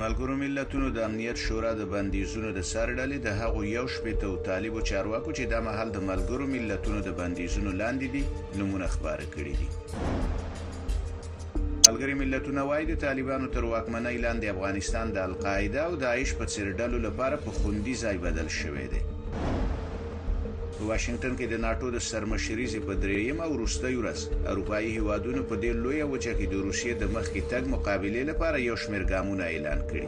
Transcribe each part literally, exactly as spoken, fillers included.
ملګرو ملتونو د امنیت شورا د بندیزونو د سرډلې د هغو یو شپېته طالبو چارواکو چې د محل د ملګرو ملتونو د بندیزونو لاندې دي نمونه خبره کړې دي. ملګري ملتونه وايي د طالبانو تر واکمنۍ لاندې افغانستان د القاعده او داعش په څیر ډلو لپاره په خوندي ځای بدل شوی دی. په واشنگټن کې د ناتو د سرمشريزي په درېیم او وروستۍ ورځ اروپایي هیوادونو په دې لوی وجه کې د روسیې د مخکې تګ مقابله لپاره یو شمېر ګامونه اعلان کړي.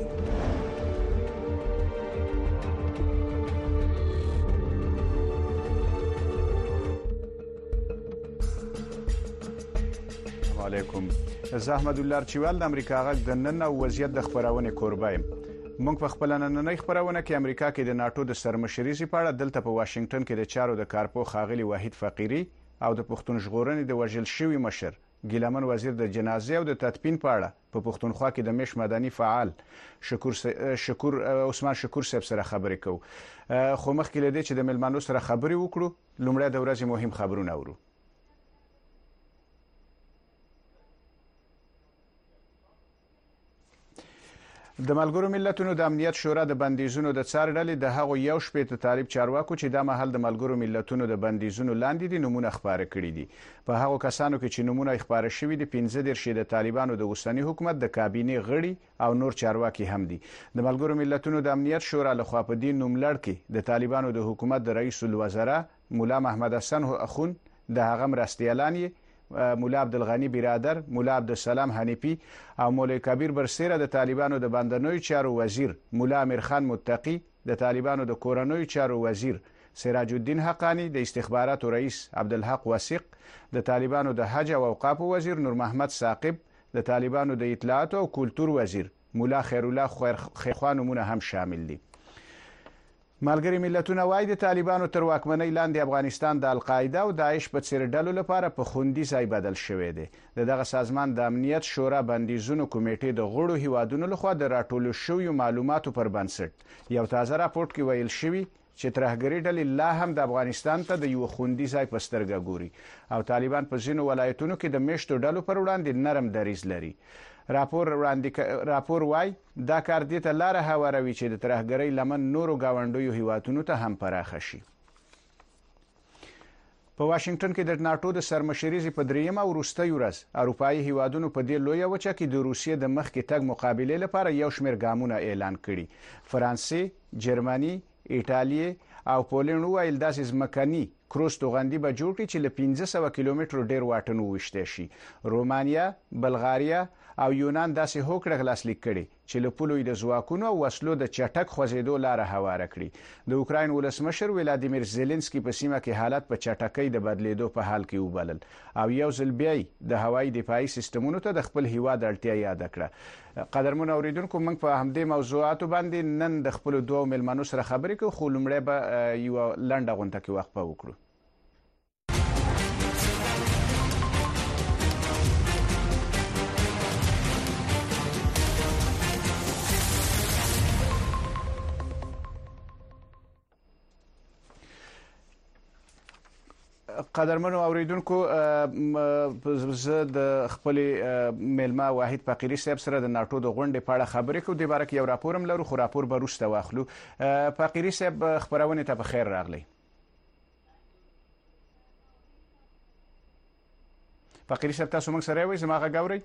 علیکم. زه احمد الله چوال د امریکا غږ د نن او وضعیت د خبرونه کوربه یم. موږ په خپل نننۍ خبرونه کې امریکا کې د ناتو د سرمشريزي په اړه دلته په واشنگټن کې د چارو د کارپو خاغلی واحد فقيري او د پښتون ژغورنې د وژل شوی مشر ګیلمن وزیر د جنازې او د تدفین په اړه په پښتونخوا کې د مش مدني فعال شکور شکور عثمان شکور صاحب سره خبرې کوو. خو مخکې لدې چې د ملمنو سره خبرې وکړو لومړی د ورځې مهم خبرونه اورو. د ملګرو ملتونو د امنیت شورا د بندیزونو د څارډلې د هغو یو شپېته طالب چارواکو چې د محل د ملګرو ملتونو د بندیزونو لاندې دي نمونه خبره کړي دي. په هغو کسانو کې چې نمونه خبره شوی دي پنځه دېرش د طالبانو د اوسنی حکومت د کابینې غړي او نور چارواکي هم دي. د ملګرو ملتونو د امنیت شورا لخوا په دې نوملړ کې د طالبانو د حکومت د رئیس الوزرا مولا محمد حسن اخون د هغه مرستیالان مولا عبدالغنی برادر، مولا عبدالسلام حنیفی او مولوی کبیر برسیره د طالبانو د بندنوي چارو وزیر مولا امیر خان متقی، د طالبانو د کورنوي چارو وزیر سراج الدین حقانی، د استخباراتو رئیس عبدالحق وثیق، د طالبانو د حج او اوقاف وزیر نور محمد ثاقب، د طالبانو د اطلاعات او کلتور وزیر مولا خیرالله خیرخوان نمونه هم شامل دي. ملګري ملتونه وايي د طالبانو تر واکمنۍ لاندې افغانستان د القاعده او داعش په څیر ډلو لپاره په خوندي ځای بدل شوی دی. دغه سازمان د امنیت شورا بندیزونو کمیټې د غړو هیوادونو لخوا د راټولو شویو معلوماتو پر بنسټ یو تازه راپورټ کې ویل شوی چې ترهګری ډلې لا هم د افغانستان ته د یو خوندي ځای په سترګه ګوري او طالبان په ځینو ولایتونو کې د میشتو ډلو پر وړاندې نرم دریځ لري. راپور وړاندې راپور وايي دا کار دې ته لار هواروي چې د ترهګرۍ لمن نورو گاونډیو هیوادونو ته هم پراخه شي. په واشنگټن کې د ناتو د سرمشريزي په درېیم او وروستۍ ورځ اروپایي هیوادونو په دې لوی وچه کې د روسیې د مخکې تګ مقابله لپاره یو شمېر ګامونه اعلان کړي. فرانسې، جرمني، ایټالیا او پولند ویل داسې ځمکني کروز توغندي به جوړ کړي چې له پنځه سوه کیلومترو ډیر واټن وشته شي. رومانیا، بلغاریا او یونان داسې هوکړه لاسلیک کړي چې له پولو د ځواکونو او وسلو د چټک خوځېدو لار هواره کړي. د اوکراین ولسمشر ولادیمیر زيلنسکي په سیمه کې حالت په چټکۍ د بدلیدو په حال کې وبلل او یو ځل بیا د هوایي دفاعي سیستمونو ته د خپل هیواد اړتیا یاد کړه. قدرمن اوریدونکو موږ په همدې موضوعاتو باندې نن د خپل دوه ملمنو سره خبرې کوو خو لومړی به یو لنډه غونډه کې وقفه وکړو. قدرمنو اوریدونکو زه د خپل ملما واحد فقيري صاحب سره د ناتو د غونډې په اړه خبرې کوم. د بارک یو راپورم لرو خو راپور به وروسته واخلو. فقيري صاحب خبرونه ته په خیر راغلی. فقيري صاحب تاسو موږ سره وای زما غږ اورئ؟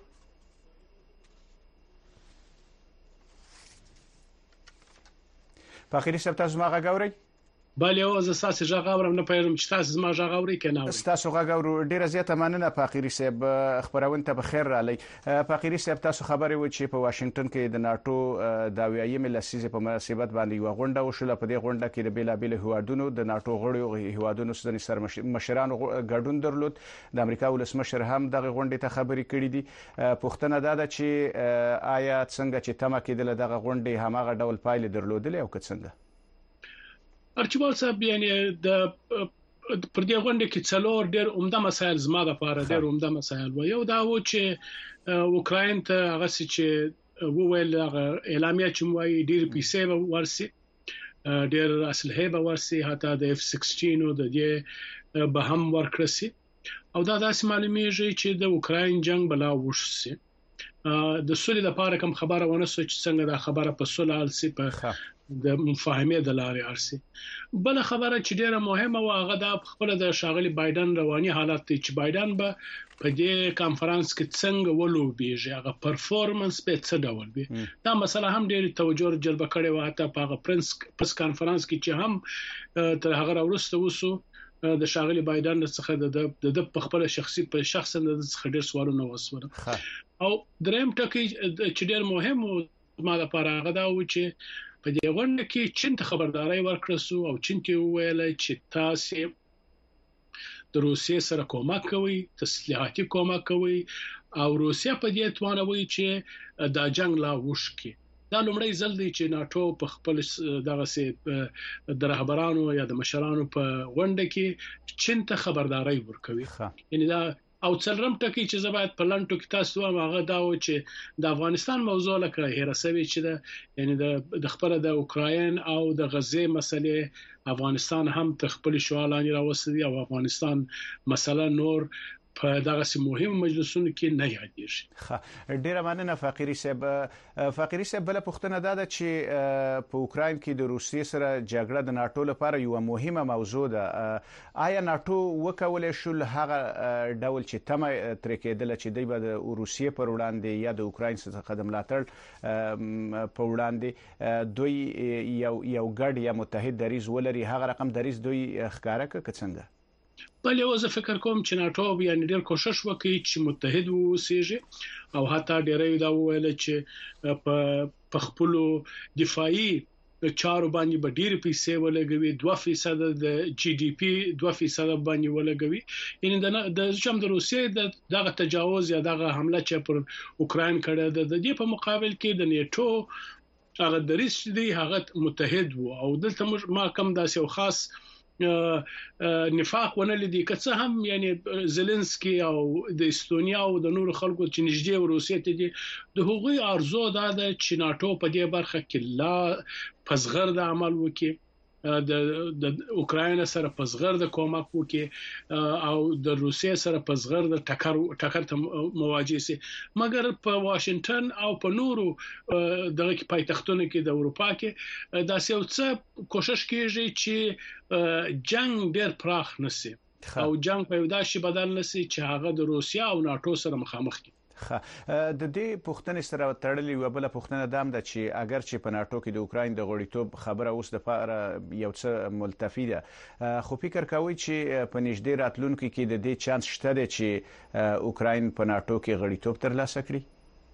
فقيري صاحب تاسو زما غږ اورئ؟ بله او زه تاسو ژغ اورم نه پېژنم چې تاسو زما ژغ اورئ کنه اورئ. تاسو غږ اورئ. ډیره زیاته مننه فقيري صاحب خبرونه ته بخیر رالی. فقيري صاحب تاسو خبرې و چې په واشنگټن کې د ناتو د اویایم لسیزې په مناسبت باندې یو غونډه وشوله. په دې غونډه کې د بیلابل هیوادونو د ناتو غړو هیوادونو سره سرمشرانو ګډون درلود. د امریکا ولسمشر هم دغه غونډې ته خبرې کړې دي. پوښتنه دا ده چې آیا څنګه چې تمه کېدل دغه غونډې هماغه ډول پایلې درلودلې او که څنګه؟ ارچبال صاحب یعنی د پر دې غونډه کې څلور ډېر عمده مسایل زما د لپاره ډېر عمده مسایل و. یو دا و چې اوکراین ته هغه چې وویل اعلامیه چې موایي ډېر پیسې ورسي ډېر اسلحه به ورسي حتی د اف سیکسټین او د دې به هم ورکړسي او دا داسې معلومیږي چې د اوکراین جنگ بلا وشسي د سولې لپاره کوم خبره ونه سو چې څنګه دا خبره په سولې السي په د مفاهمه د لارې ارسي. بل خبره چې ډیره مهمه و هغه د خپل د شاغلي بایدن رواني حالت چې بایدن به په دې کانفرنس کې څنګه ولوبېږي، هغه پرفورمنس به څه ډول وي. دا مسله هم ډیره توجه جلب کړې و، حتی په هغه پرنس پرس کانفرنس کې چې هم تر هغه وروسته وسو د شاغلي بایدن څخه د د خپل شخصي په شخصا د څخه ډیر سوالونه وسوله. او دریم ټکی چې ډیر مهم و ما لپاره هغه دا و چې په دې غونډه کې چین ته خبرداري ورکړه سو او چین ته ویل چې تاسو د روسیې سره کومک کوي، تسلیحاتي کومک کوي او روسیه په دې توانوي چې دا جنگ لا وشکي. دا لومړی ځل دی چې ناتو په خپل دغه سي د رهبرانو یا د مشرانو په غونډه کې چین ته خبرداري ورکوي. یعنی دا او څلرم ټکی چې زبات په لانټو کې تاسو وایم هغه دا و چې د افغانستان موضوع لکه هرڅوي چې د یعنی د خپل د اوکراین او د غزه مسلې افغانستان هم تخپل شوالانی راوستي او افغانستان مثلا نور په دغه سي مهم مجلسونو کې نه یادېږي. ډیره مننه فقیری صاحب. فقیری صاحب بل پوښتنه ده چې په اوکراین کې د روسیې سره جګړه د ناتو لپاره یو مهمه موضوع ده. آیا ناتو وکولای شول هغه ډول چې تم تر کېدل چې دوی به د روسیې پر وړاندې یا د اوکراین څخه قدم لاتړ په وړاندې دوی یو یو ګډ یا متحد دریځ ولري، هغه رقم دریځ دوی ښکارا کړ څنګه؟ بل یو زه فکر کوم چې ناتو یعنی ډیر کوشش وکړي چې متحد ووسیږي او حتی ډیرې دا ویل چې په خپل دفاعي چارو باندې به ډیر پیسې ولګوي، دوه فیصد د جی ډي پی دوه فیصد باندې ولګوي. یعنی د شم د روسیې د دغه تجاوز یا دغه حمله چې پر اوکراین کړه د دې په مقابل کې د نیټو هغه دریځ دی هغه متحد وو او دلته ما کم داسې یو خاص نفاق ونه لیدي که څه هم یعنی زيلنسکي او د استونیا او د نور خلکو چې نږدې روسیې ته دي د هغوی ارزو دا ده چې ناتو په دې برخه کې لا پزغر د عمل وکړي، د د اوکراین سره پزغر د کومک وکړي او د روسیې سره پزغر د ټکر ټکر ته مواجه سي. مګر په واشنگټن او په نورو دغه کې پایتختونو کې د اروپا کې دا څه څه کوشش کیږي چې جنگ ډیر پراخ نشي او جنگ په یوه شي بدل نشي چې هغه د روسیا او ناتو سره مخامخ کی. د دې پوښتنې سره تړلې یو بل پوښتنه دام ده چې اگر چې په ناتو کې د اوکراین د غړیتوب خبره اوس د لپاره یو څه ملتفي ده، خو فکر کوي چې په نږدې راتلونکو کې د دې چانس شته دی چې اوکراین په ناتو کې غړیتوب ترلاسه کړي؟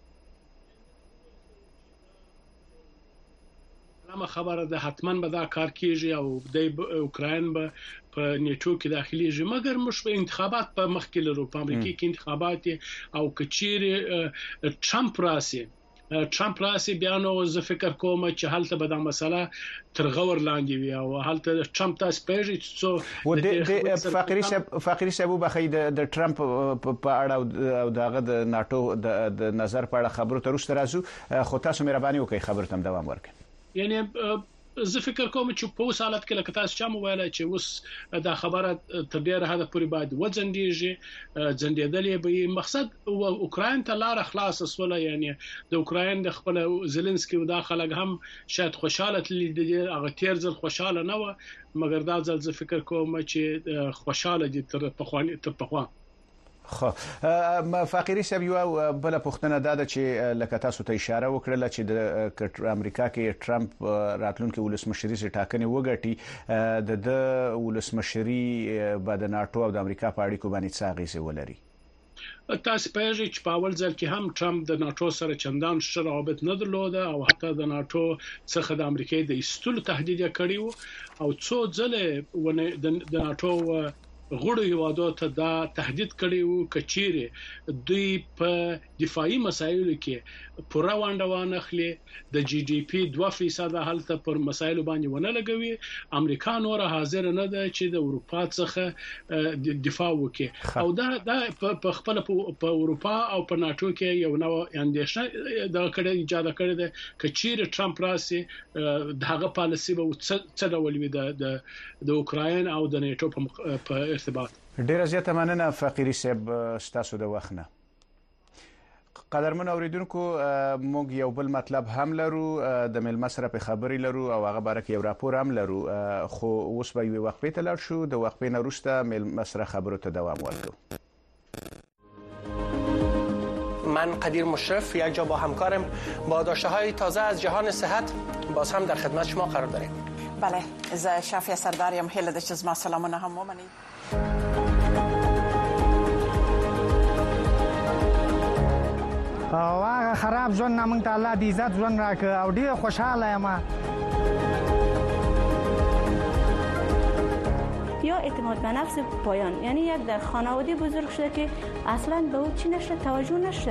خبره ده حتما به دا کار کیږي او د اوکراین به په نیټو کې داخليږي. مګر موږ په انتخابات په مخ کې لرو، په امریکا کې انتخابات او کچیر ټرمپ راسي ټرمپ راسي بیا نو زه فکر کوم چې هلته به دا مسله تر غور لاندې وي او هلته ټرمپ تاسو پیژې څو فقيري صاحب فقيري صاحب بخید د ټرمپ په اړه او دغه د ناتو د نظر په اړه خبرو تر اوسه راځو، خو تاسو مهرباني وکړئ خبرو تم دوام ورکړئ. یعنی زه فکر کوم چې په اوس حالت کې لکه تاسو چې مو ویل چې اوس دا خبره تر ډیره حد پورې باید وځندېږي ځندېدلې به مقصد اوکراین ته لار خلاص وسوله. یعنی د اوکراین د خپل زيلنسکي او داخله هم شاید خوشاله تللی هغه تیر ځل خوشاله نه و، مګر دا ځل زه فکر کوم چې خوشاله دي تر پخوانی تر پخوان. خو فقيري صاحب یو بل پوښتنه ده چې لکه تاسو ته اشاره وکړه چې د امریکا کې ټرمپ راتلونکي ولسمشري سي ټاکنې وګټي، د ولسمشري بعد ناتو او د امریکا په اړیکو باندې څه اغیزه ولري؟ تاسو په اړه چې په اول ځل کې هم ټرمپ د ناتو سره چندان ښه رابط نه درلوده او حتی د ناتو څخه د امریکا د ایستلو تهدید کړی او څو ځله ونه د ناتو غړو هیوادو ته دا تهدید کړی وو کچيره دوی په دفاعي مسایلو کې پوره وانډوان اخلي، د جی ډي پی دوه فیصد هلته پر مسایلو باندې ونه لګوي. امریکا نور حاضر نه ده چې د اروپا څخه دفاع وکړي او دا د په خپل په اروپا او په ناتو کې یو نو اندیشه د کړه ایجاد کړی ده کچيره ټرمپ راسي دغه پالیسی به څه ډول وي د د اوکراین او د نیټو په ارتباط. ډیره زیاته مننه فقيري صاحب ستاسو د وخت نه. قدرمن اوریدونکو موږ یو بل مطلب هم لرو د ملما سره په خبري لرو او هغه باره کې یو راپور هم لرو خو اوس به یو وقفه ته لاړ شو د وقفې نه وروسته ملما سره خبرو ته دوام ورکړو. من قدیر مشرف یک جا با همکارم با داشته های تازه از جهان صحت باز هم در خدمت شما قرار داریم. بله ز شافیه سرداریم هیله د چزما سلامونه هم ومني. او هغه خراب ژوند نه موږ ته الله د عزت ژوند راکړ او ډېر خوشحاله یم. یا اعتماد به نفس پایان، یعنی یک در خانواده بزرگ شده که اصلا به او چی نشده، توجه نشده.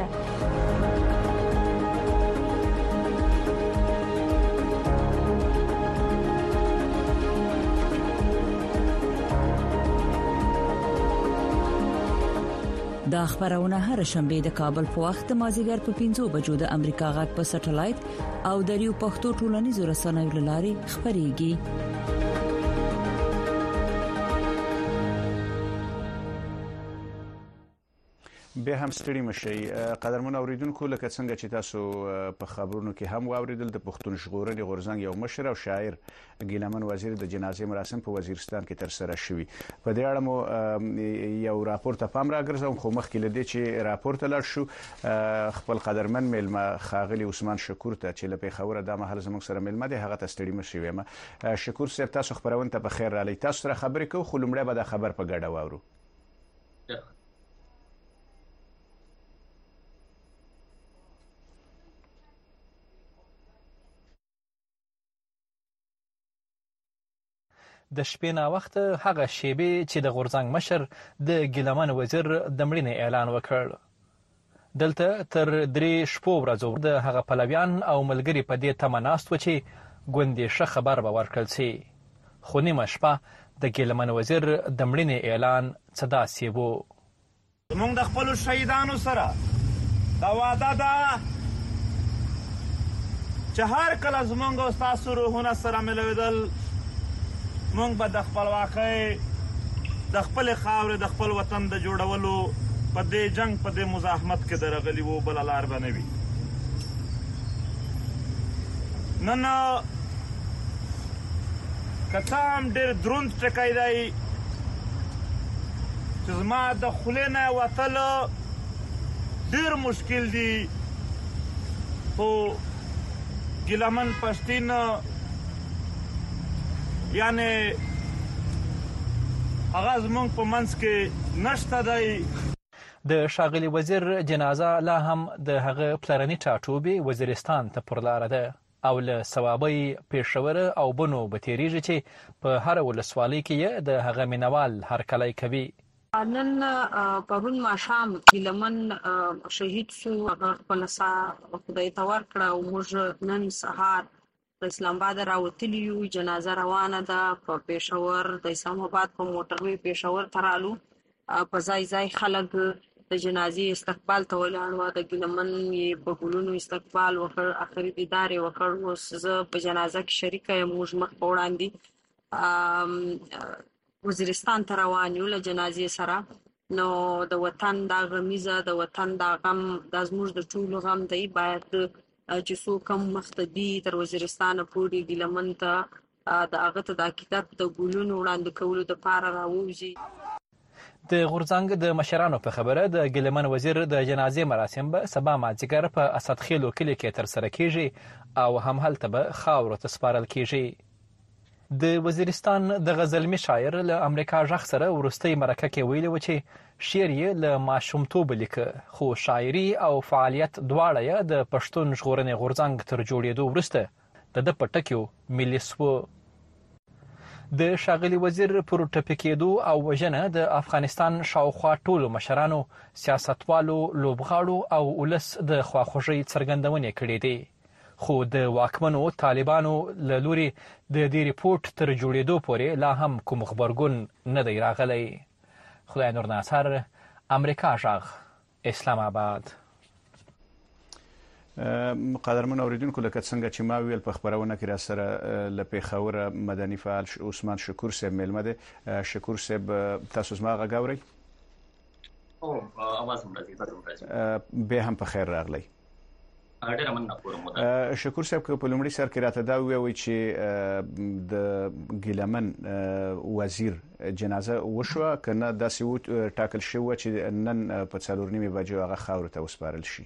دا خبرونه هر شنبه د کابل په وخت مازیګر په پنځو بجو د امریکا غږ په سټلایټ او د ریو پښتو ټولنیزو رسنیو لاري خبريږي. به هم ستړي مشي. قدرمن اوریدونکو لکه څنګه چې تاسو په خبرونو کې هم واوریدل د پښتون ژغورنې غورځنګ یو مشر او شاعر ګیلمن وزیر د جنازې مراسم په وزیرستان کې تر سره شوي. په دې اړه مو یو راپور ته پام راګرځوم خو مخکې لدې چې راپور ته لاړ شو خپل قدرمن ملما خاغلی عثمان شکور ته چې لپاره خبره د محل زموږ سره ملما دی هغه ته ستړي مشي ویم. شکور صاحب تاسو خبرونه ته په خیر را لې تاسو سره خبرې کوو خو لمړی به د خبر په ګډه واورو. د شپې نا وخت هغه شیبې چې د غورځنګ مشر د ګیلمن وزیر د مړینې اعلان وکړ. دلته تر درې شپو ورځو د هغه پلویان او ملګري په دې تمه ناست و چې ګوندې ښه خبر به ورکړل شي. خو نیمه شپه د ګیلمن وزیر د مړینې اعلان څه داسې و. زموږ د خپلو شهیدانو سره دا وعده ده چې هر کله زموږ او ستاسو روحونه سره ملوېدل مونږ به د خپلواکۍ د خپلې خاورې د خپل وطن د جوړولو په دې جنګ په دې مزاحمت کې درغلي وو بله لار به نه وي. نن که څه هم ډېر دروند ټکی دی چې زما د خولې نه وتل ډېر مشکل دي خو ګیلمن پښتین یعنی هغه زمونږ په منځ کې نشته دی. د ښاغلي وزیر جنازه لا هم د هغه پلرني ټاټوبې وزیرستان ته پر لاره ده او له صوابۍ پېښور او بنو به تېرېږي چې په هره ولسوالۍ کې یې د هغه مینوال هرکلی کوي. نن پرون ماښام ګیلمن شهید شو، هغه خپله ساه خدای ته ورکړه او موږ نن سهار د اسلام آباد راوتلي یو. جنازه روانه ده په پېښور د اسلام آباد په موټروي پېښور ته رالو. په ځای ځای خلک د جنازې استقبال ته ولاړ وه. د ګیلمن یې په ګلونو استقبال وکړ، اخري دیدار یې وکړ. اوس زه په جنازه کې شریکه یم. موږ مخ په وړاندې وزیرستان ته روان یو له جنازې سره. نو د وطن دا غمیزه د وطن دا غم دا زموږ د ټولو غم دی. باید چې څوک هم مخته دي تر وزیرستانه پورې ګیلمن ته د هغه ته د عقیدت د ګلونو وړاندې کولو دپاره راووځي. د غورځنګ د مشرانو په خبره د ګیلمن وزیر د جنازې مراسم به سبا مازدیګر په اسدخیلو کلي کې ترسره کیږي او همهلته به خاورو ته سپارل کیږي. د وزیرستان د غزلمي شاعر له امریکا غږ سره وروستۍ مرکه کې ویلي و چې شعر یې له ماشومتوبه لیکه خو شاعري او فعالیت دواړه یې د پښتون ژغورنې غورځنګ تر جوړېدو وروسته د ده په ټکیو ملي سوه. د ښاغلي وزیر پر ټپي کېدو او وژنه د افغانستان شاوخوا ټولو مشرانو، سیاستوالو، لوبغاړو او ولس د خواخوږۍ څرګندونې کړې دي. خو د واکمنو طالبانو له لوري د دې ریپورت تر جوړېدو پورې لا هم کوم خبرګون نه دی راغلی. خدای نور ناصر، امریکا غږ، اسلام آباد. قدرمن اوریدونکو لکه څنګه چې ما ویل په خبرونه کې را سره له پېښور مدني فعال عثمان شکور صاحب ملمه ده. شکور صاحب تاسو زما غږ اورئ؟ او اواز هم راځي تاسو راځي به هم په خیر راغلی. ډېر مننه کوم. شکور صاحب که په لومړي سر کې راته دا ووایي چې د ګیلمن وزیر جنازه وشوه که نه داسې ټاکل شوه چې نن په څلور نیمې بجو هغه خاورو ته وسپارل شي؟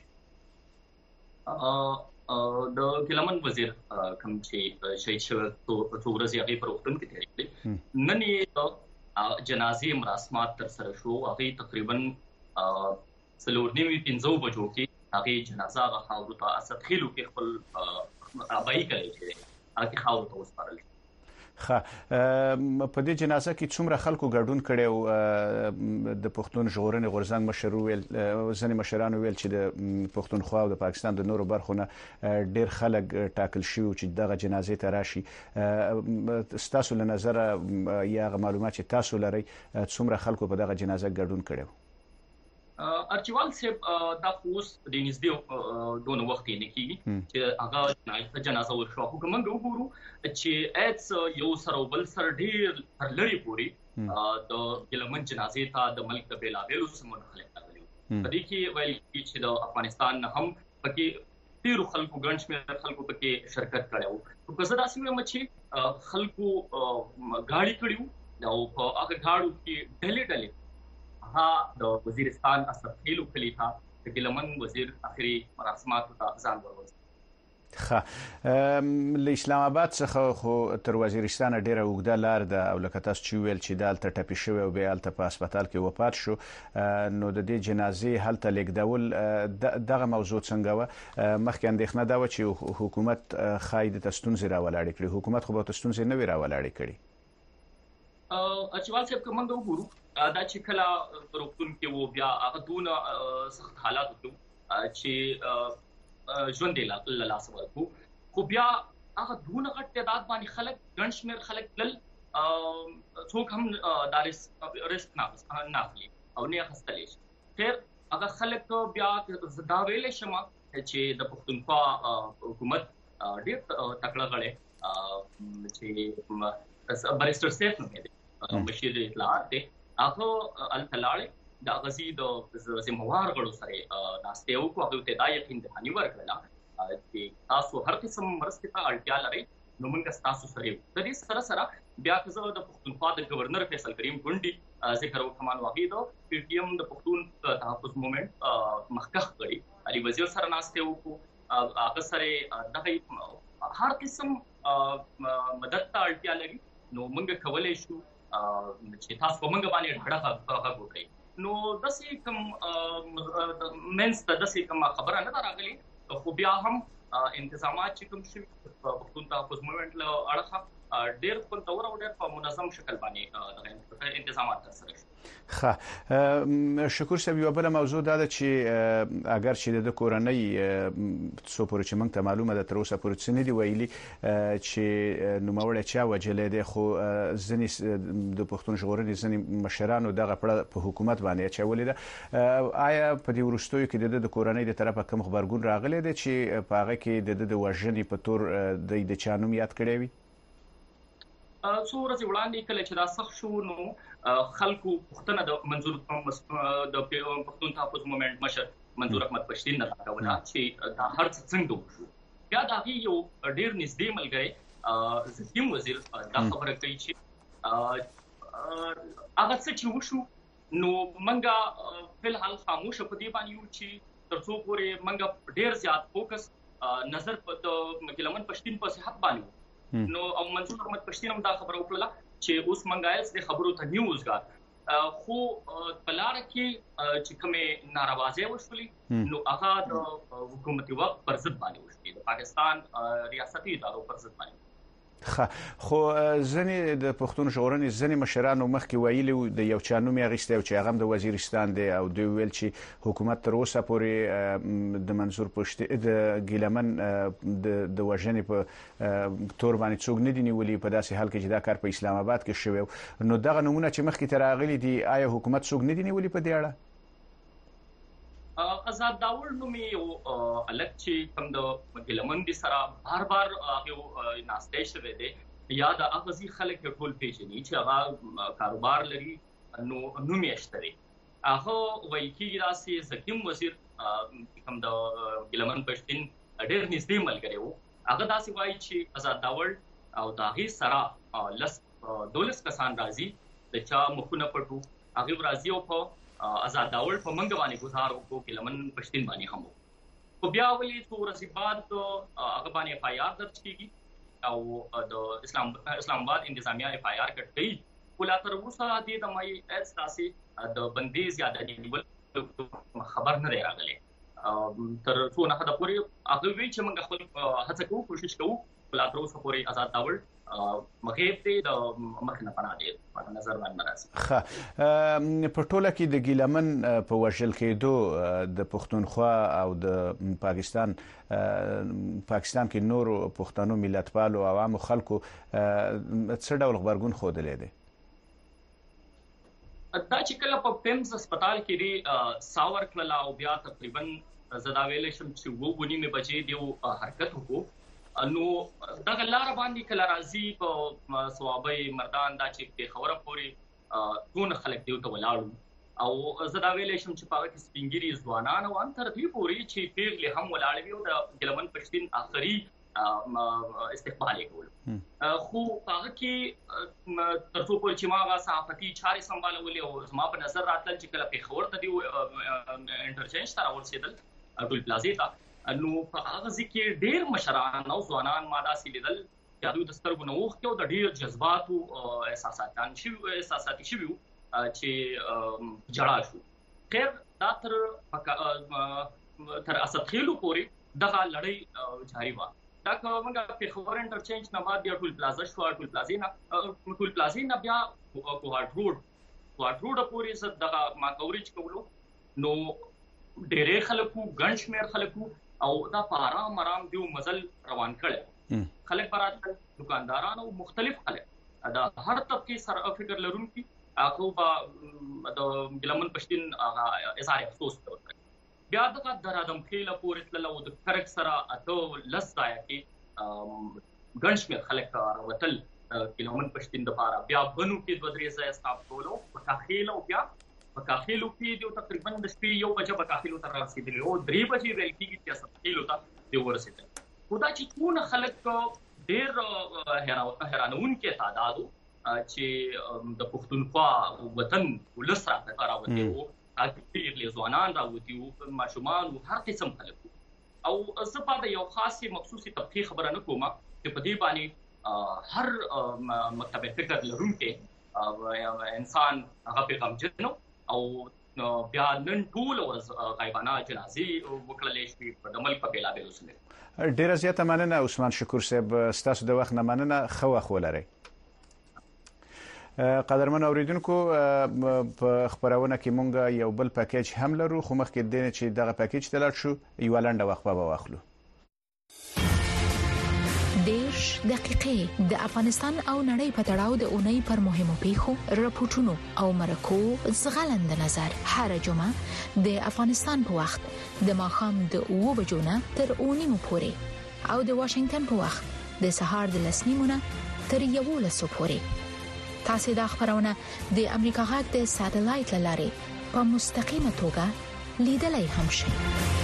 د ګیلمن وزیر کوم چې شهید شوی څو ورځې هغې په روغتون کې تېرې کړې، نن یې جنازې مراسمات ترسره شو. هغې تقریبا څلور نیمې پنځو بجو کې هغې جنازه هغه خاورو ته اسد خیلو کې خپل ابایي کلی چې دی هغه کې خاورو ته وسپارل شي. ښه، په دې جنازه کې څومره خلکو ګډون کړی او د پښتون ژغورنې غورځنګ مشر وویل، ځینې مشران وویل چې د پښتونخوا او د پاکستان د نورو برخو نه ډېر خلک ټاکل شوي چې دغه جنازې ته راشي. ستاسو له نظره یا هغه معلومات چې تاسو لرئ څومره خلکو په دغه جنازه ګډون کړی و؟ ارچیوال صاحب دا اوس د نږدې دونه وخت یې نه کېږي چې هغه جنازه وشوه، خو که موږ وګورو چې ایدس یو سره بل سره ډېر تر لرې پورې د ګیلمن جنازې ته د ملک د بېلابېلو سیمو نه خلک راغلي وو. په دې کې ویل کېږي چې د افغانستان نه هم پکې ډېرو خلکو ګڼ شمېر خلکو پکې شرکت کړی و. خو که زه داسې وایم چې خلکو ګاډي کړي وو او په هغه ګاډو کې ډلې ډلې ها د وزیرستان اسد خیلو کلی ته د ګیلمن وزیر اخري مراسماتو ته ځان وروځي. ښه، له اسلام آباد څخه خو تر وزیرستان ډیره اوږده لار ده او لکه تاسو چې ویل چې دالته ټپي شوی او بیا هلته په هسپتال کې وفات شو، نو د دې جنازې هلته لیږدول دغه موضوع څنګه وه؟ مخکې اندېښنه دا وه چې حکومت ښایي دته ستونزې راولاړې کړي، حکومت خو به ورته ستونزې نه وي راولاړې کړي. اچوال صاحب که موږ وګورو دا چې کله روغتون کې وو بیا هغه دونه سخت حالات وکړو چې ژوند یې له لاسه ورکړو، خو بیا هغه دونه غټ تعداد باندې خلک ګڼ شمېر خلک تلل، څوک هم دا رسک نه اخلي او نه اخیستلی شي. خیر هغه خلک بیا زه دا ویلی شم چې د پښتونخوا حکومت ډېر تکړه غړی چې بریسټر سیف نومې دی، مشیر اطلاعات دی، هغه هلته لاړې د غزي د ذمهوار غړو سره ناستې وکړو. هغوی ته دا یقین دهاني ورکړله چې تاسو هر قسم مرستې ته اړتیا لرئ نو موږ ستاسو سره یو. د دې سره سره بیا که زه د پښتونخوا د گورنر فیصل کریم ګونډي ذکر وکړم، نو هغې د پی ټي ایم د پښتون تحفظ مومنټ مخکښ غړي علي وزیر سره ناستې وکړو. هغه سره دغه هر قسم مدد ته اړتیا لري نو موږ کولی شو چې تاسو په موږ باندې ډاډه غږ وکړئ. نو داسې کوم منځ ته داسې کومه خبره نه ده راغلې، خو بیا هم انتظامات چې کوم شوي په پښتون تحفظ مومنټ له اړخه ډېر خوندور او ډېر په منظم شکل باندې انتظامات ترسره شي. ښه، شکور صاحب، یوه بله موضوع دا ده چې اگر چې د کورنۍ څو پورې چې موږ ته معلومه ده تر اوسه پورې څه نه دي ویلي چې نوموړی چا وژلی دی، خو ځینې د پښتون ژغورنې ځینې مشرانو دغه پړه په حکومت باندې اچولې ده. آیا په دې وروستیو کې د ده د کورنۍ د طرفه کوم غبرګون راغلی دی چې په هغه کې د ده د وژنې په تور دوی د چا نوم یاد کړی وي؟ څو ورځې وړاندې کله چې دا سخت شو نو خلکو پوښتنه د منظور د پښتون تحفظ مومنټ مشر منظور احمد پښتین نه راکوله چې دا هر څه څنګه وشو. بیا د هغې یو ډېر نږدې ملګری زکیم وزیر دا خبره کوي چې هغه څه چې وشو نو موږ فلحال خاموشه په دې باندې یو چې تر څو پورې موږ ډېر زیات فوکس نظر په د ګیلمن پښتین په صحت باندې نو او منظور احمد پښتین هم دا خبره وکړله چې اوس منګایس د خبرو ته نیوزګار، خو په لاره کې چې کومې ناروازۍ وشولې نو هغه د حکومتي وخت پر ضد باندې وشولې، د پاکستان ریاستي ادارو پر ضد باندې. ښه، خو ځینې د پښتون ژغورنې ځینې مشرانو مخکې ویلي وو د یو چا نوم یې اخیستی او چې هغه هم د وزیرستان دی، او دوی ویل چې حکومت تر اوسه پورې د منظور پښتین د ګیلمن د وژنې په تور باندې څوک نه دي نیولي، په داسې حال کې چې دا کار په اسلام آباد کې شوی و. نو دغه نومونه چې مخکې ته راغلي دي آیا حکومت څوک نه دي نیولي په دې اړه؟ آزاد داور نومې یو هلک چې کوم د ګیلمن دي سره بار بار هغه ناستی شوی دی، یا د هغه ځي خلک یې ټول پېژني چې هغه کاروبار لري نو نوم یې شته دی. هغه وایي کېږي داسې زکیم وزیر کوم د ګیلمن پښتین ډېر نږدې ملګری و، هغه داسې وایي چې آزاد داول او د هغې سره لس دولس کسان راځي د چا مخونه پټو، هغې راځي او په آزاد داول په منګه باندې ګزار وکړو، ګیلمن پښتین باندې هم خو بیا ولې څو ورځې بعد هغه باندې اف آی آر درج کېږي او د اسلام اسلام آباد انتظامیه اف آی آر کټ کوي، خو لا تر اوسه دې د مای ایس داسې د بندیز یا د نیول خبر نه دی راغلی. تر څو نه حده پورې هغه وایي چې موږ خپل هڅه کوو، کوشش کوو، خو لا تر اوسه پورې آزاد داول مغیب دی د مخ نه پناه دی په نظر باندې راځي. ښه، په ټوله کې د ګیلمن په وژل کېدو د پښتونخوا او د پاکستان پاکستان کې نور پښتنو ملتپالو او عوامو خلکو څه ډول غبرګون ښودلی دی؟ دا چې کله په پیمز هسپتال کې دی ساور کړله او بیا تقریبا زه دا ویلی شم چې اوه نیمې بجې دیو حرکت وکړو، نو دغه لاره باندې کله راځي په صوابۍ مردان دا چې پېښوره پورې ټول خلک دیو ته ولاړو او زه دا ویلی شم چې په هغه کې سپین ږیري ځوانان او ان تر دې پورې چې پېغلې هم ولاړې وي او د ګیلمن پښتین آخري استقبال یې کولو، خو هغه کې تر څو پورې چې ما هغه صحافتي چارې سمبالولې او زما په نظر راتلل چې کله پېښور ته دیو انټرچینج ته راورسېدل ټول پلازې ته، نو په هغه ځای کې ډېر مشران او ځوانان ما داسې لیدل چې دوی د سترګو نه اوښکې او د ډېر جذباتو احساساتان شوي احساساتي شوي وو چې جړا شو. خیر دا تر تر اسدخیلو پورې دغه لړۍ جاري وه. دا که موږ پېښور انټرچینج نه بعد بیا ټول پلازه شوه، ټول پلازې نه ټول پلازې نه بیا کوهاټ روډ کوهاټ روډه پورې زه دغه ما کورج کولو، نو ډېرې خلک وو، ګڼ شمېر خلک وو او دا په ارام ارام دیو مزل روان کړی، خلک به راتلل، دکانداران او مختلف خلک د هر طبقې سره فکر لرونکي هغه به د ګیلمن پښتین هغه اظهار افسوس وکړي. بیا دغه د رادمخیله پورې تلل او د کرک سره اته لس ځایه کې ګڼ شمېر خلک راوتل ګیلمن پښتین دپاره، بیا بنو کې دوه درې ځایه سټاپ کولو، په کاخیل او بیا په کاخیلو کې دیو تقریبا د شپې یو بجه په کاخیلو ته رارسېدلي او درې بجې ویل کېږي چې اسدخیلو ته دیو ورسېدل. خو دا چې څونه خلک ډېر حیرانونکی تعداد و چې د پښتونخوا وطن ولس راته راوتي وو، ډېر ځوانان راوتي وو، ماشومان وو، هر قسم خلک وو. او زه به د یو خاصې مخصوصې طبقې خبره نه کوم چې په دې باندې هر مکتب فکر لرونکی انسان هغه پې غمجن او بیا نن ټول ورځ غیبانه جنازې وکړلې شوې په د ملک په بېلابېلو سیمو. ډېره زیاته مننه عثمان شکور صاحب، ستاسو د وخت نه مننه، ښه وخت ولرئ. قدرمن اوریدونکو، په خبرونه کې مونږ یو بل پکیج هم لرو، خو مخکې دینه چې دغه پکیج ته لاړ شو یوه لنډه وقفه به واخلو. دیش دقیقې د افغانستان او نړۍ په تړاو د اونۍ پر مهمو پیښو، راپورټونو او مرکو زغلند نظر هر جمعه د افغانستان په وخت د ماښام د اوه بجو نه تر اوه نیمو پورې او د واشنگټن په وخت د سهار د لس نیمو نه تر یولسو پورې. تاسو دا خبرونه د امریکا غږ د ساتلایت له لارې په مستقیمه توګه لیدلای هم شئ.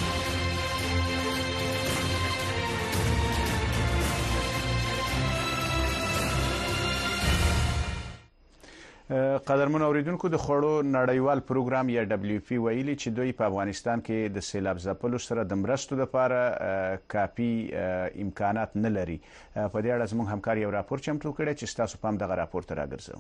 قدرمن اوریدونکو، د خوړو نړیوال پروګرام یا دبليو پی ویلي چې دوی په افغانستان کې د سیلاب ځپلو سره د مرستو لپاره کافي امکانات نه لري. په دې اړه زموږ همکار یو راپور چمتو کړی چې تاسو په دغه راپور ته راګرځو.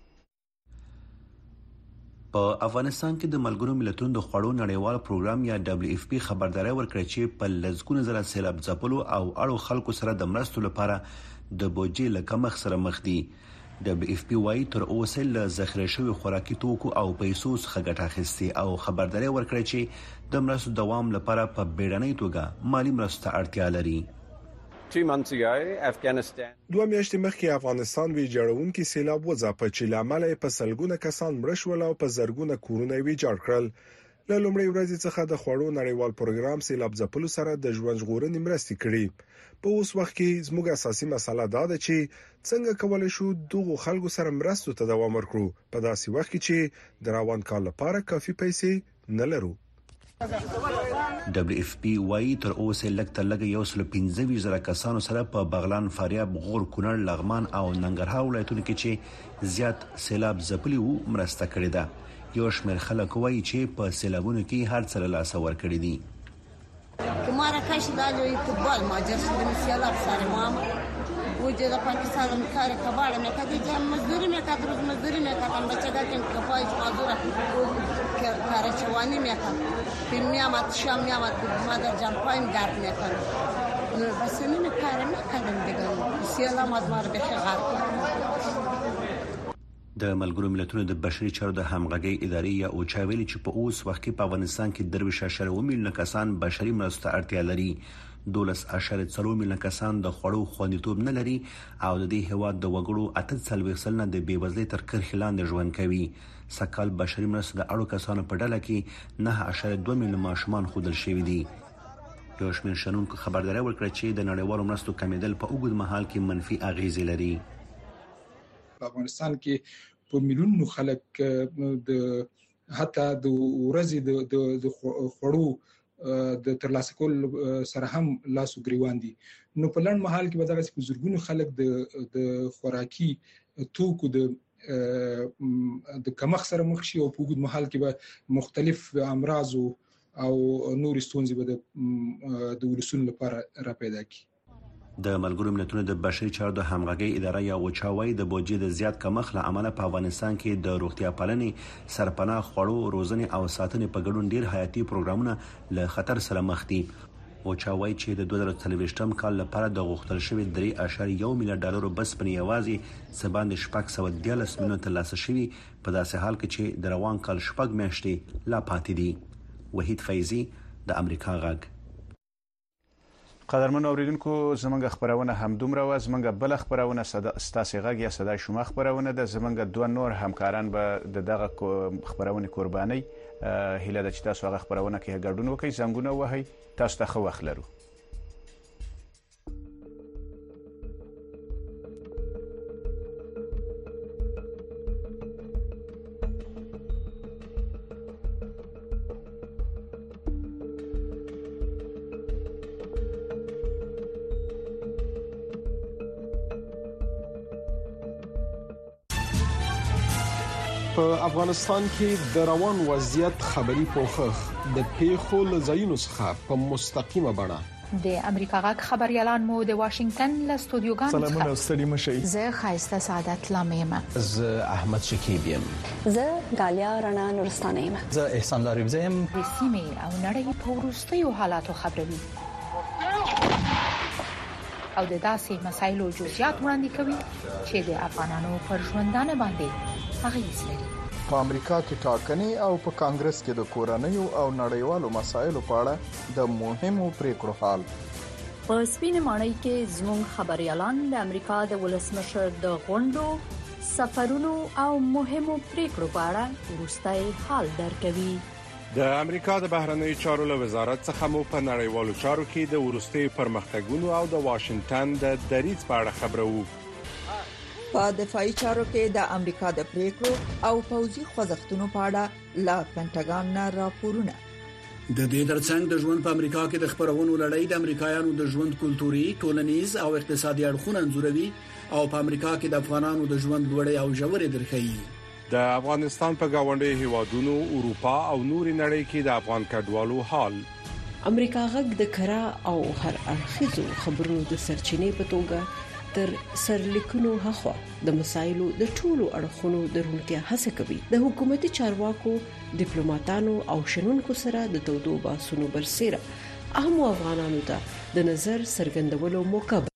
په افغانستان کې د ملګرو ملتونو د خوړو نړیوال پروګرام یا دبليو اف پی خبرداري ورکړه چې په لزګونو زره سیلاب ځپلو او اړو خلکو سره د مرستو لپاره د بودجې له کمښت سره مخ دي. دبليو اف پی وايي تر اوسه له ذخیره شوی خوراکي توکو او پیسو څخه ګټه اخیستي او خبرداري ورکړه چې د مرستو دوام لپاره په بیړنۍ توګه مالی مرسته اړتیا لري. دوه میاشتې مخکې افغانستان ویجاړونکي سیلاب وځاپه چې لامل یې په سلګونه کسان مړه شول او په زرګونه کورونه ویجاړ کړل. له لومړۍ ورځې څخه د خوړو نړیوال پروګرام سیلاب ځپلو سره د ژوند ژغورنې مرستې کړې. په اوس وخت کې زموږ اساسي مسله دا ده چې څنګه کولای شو دغه خلکو سره مرستو ته دوام ورکړو په داسې وخت کې چې د روان کال لپاره کافي پیسې نه لرو. دبليو اف پی وايي تر اوسه لږ تر لږه یو سل پنځه ویشت زره کسانو سره په بغلان، فاریاب، غور، کونړ، لغمان او ننګرهار ولایتونو کې چې زیات سیلاب ځپلي وو مرسته کړې ده. یو شمېر خلک وایي چې په سیلابونو کې هر څه له لاسه ورکړي دي. Kumara kashi dajo itubal majer shudin siyalab sare mama wuje da Pakistan mkare kabala mekati jam mazduri mekat roz mazduri mekat am bacha gaten kafai mazura kare chawani mekat pin miamat sham miamat madar jam paim gart mekat bas ne mekare mekadam degan siyala madmar bekhigar. د ملګرو ملتونو د بشري چارو د همغږي ادارې یا اوچا ویلي چې په اوس وخت کې په افغانستان کې درویش اشاره و میلیونه کسان بشري مرستو ته اړتیا لري. دولس اشاره څلور میلیونه کسان د خوړو خوندیتوب نه لري او د دې هیواد د وګړو اته څلوېښت سلنه د بېوزلۍ تر کرښې لاندې ژوند کوي. سکهال بشري مرستو د اړو کسانو په ډله کې نه اشاره دوه میلیونه ماشومان ښودل شوي دي. یو شمېر شنونکو خبرداری ورکړه چې د نړیوالو مرستو کمیدل په اوږد مهال کې منفي اغیزې لري. په افغانستان کې په میلیونونو خلک د حتی د ورځې د خوړو د ترلاسه کول سره هم لاسو ګریوان دي. نو په لړ محل کې به دغه په زورګونو خلک د د خوراکي توکو د د کمښت سره مخ شي او په وګړو محل کې به مختلف امراض او نور ستونزې به د ولسونو لپاره را پیدا کړي. د ملګرو ملتونو د بشري چارو د همغږي اداره یا اوچا وايي د بودجې د زیات کمښت له امله په افغانستان کې د روغتیا پالنې، سرپناه، خوړو، روزنې او ساتنې په ګډون ډیر حیاتي پروګرامونه له خطر سره مخ دي. اوچا وايي چې د دوه زره څلوېښتم کال لپاره د غوښتل شوی درې اعشاریه یو میلیارډ ډالر بس په یوازې څه باندې شپږ سوه دیارلس میلیونه ترلاسه شوي په داسې حال کې چې د روان کال شپږ میاشتې لا پاتې دي. وحید فیضی د امریکا غږ. قدرمن اوریدونکو زمونږ خبرونه همدومره و. زمونږ بل خبرونه ستاسو غږ یا صداي شما خبرونه ده. زمونږ دوه نور همکاران به دغه خبرونه قرباني هله د چې تاسو هغه خبرونه کې ګډون وکړئ، زنګونه وهي. تاسو ته خو وخت لرو. په افغانستان کې د روان وضعیت خبري پوښښ د پیښو لزاینو څخه په مستقیمه بڼه د امریکا غږ خبريالان مو د واشنگټن له استودیوګانو څخه سلامونه ستړي مشي. زه خایسته سعادت لامیم. زه احمد شکیب یم. زه غالیا رڼا نورستانه یم. زه احسان لاریم زم. د سیمې او نړۍ په وروستیو حالاتو خبروي او د داسې مسایلو جزئیات وړاندې کوي چې د افغانانو پر ژوندانه باندې اغیز لري. په امریکا کې ټاکنې او په کانګرس کې د کورنیو او نړیوالو مسایلو په اړه د مهمو پریکړو حال. په سپینې ماڼۍ کې زموږ خبريالان د امریکا د ولسمشر د غونډو، سفرونو او مهمو پریکړو په اړه وروستي حال درکوي. د امریکا د بهرنیو چارو له وزارت څخه مو په نړیوالو چارو کې د ورستي پرمختګونو او د واشنگټن د دریځ په اړه خبرو. په دفاعي چارو کې د امریکا د پریکړو او پوځي خوځښتونو په اړه لا پینټاګان نه راپورونه. د دې ترڅنګ د ژوند په امریکا کې د خبرونو لړۍ د امریکایانو د ژوند کلتوري، ټولنیز او اقتصادي اړخونه انځوروي او په امریکا کې د افغانانو د ژوند لوړې او ژورې درخایي. د افغانستان په گاونډي هیوادونو، اروپا او نورې نړۍ کې د افغان کډوالو حال. امریکا غږ د کرا او هر اړخیزو خبرونو د سرچینې په توګه تر سرلیکونو هخوا د مسایلو د ټولو اړخونو درونتیا هڅه کوي. د حکومتي چارواکو، ډیپلوماټانو او شنونکو سره د تودو باسونو برسېره اهم افغانانو ته د نظر څرګندولو موقع